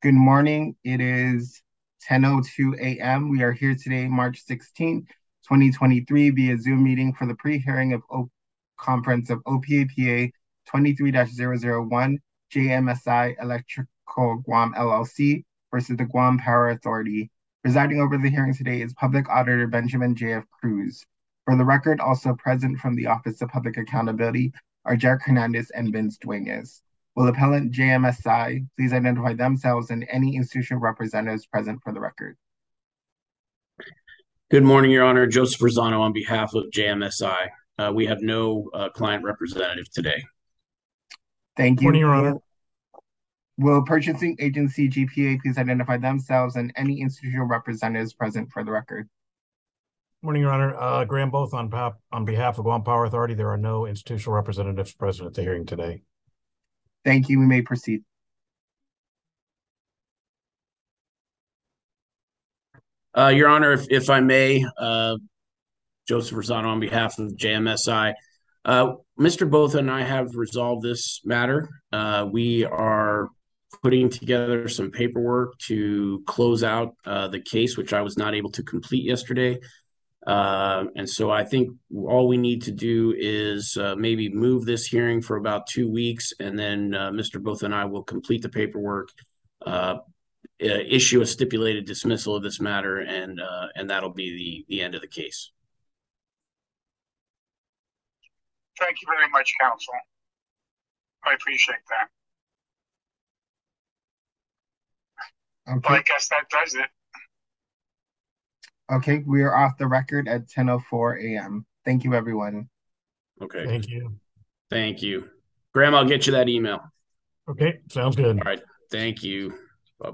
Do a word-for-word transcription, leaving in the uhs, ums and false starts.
Good morning. It is ten oh two a m We are here today, March sixteenth, twenty twenty-three, via Zoom meeting for the pre-hearing of O conference of O P A P A twenty-three dash zero zero one J M S I Electrical Guam L L C versus the Guam Power Authority. Presiding over the hearing today is Public Auditor Benjamin J F Cruz. For the record, also present from the Office of Public Accountability are Jack Hernandez and Vince Dueñas. Will appellant J M S I please identify themselves and any institutional representatives present for the record? Good morning, Your Honor. Joseph Rosano on behalf of J M S I. Uh, we have no uh, client representative today. Thank you. Morning, Your Honor. Will, will purchasing agency G P A please identify themselves and any institutional representatives present for the record? Morning, Your Honor. Uh, Graham Both on, on behalf of Guam Power Authority. There are no institutional representatives present at the hearing today. Thank you. We may proceed. Uh, Your Honor, if, if I may, uh, Joseph Rosano on behalf of J M S I. Uh, Mister Botha and I have resolved this matter. Uh, we are putting together some paperwork to close out uh, the case, which I was not able to complete yesterday. Uh, and so I think all we need to do is uh, maybe move this hearing for about two weeks, and then uh, Mister Botha and I will complete the paperwork, uh, issue a stipulated dismissal of this matter, and uh, and that'll be the, the end of the case. Thank you very much, counsel. I appreciate that. Okay. Well, I guess that does it. Okay, we are off the record at ten oh four a m Thank you, everyone. Okay. Thank you. Thank you. Graham, I'll get you that email. Okay, sounds good. All right. Thank you.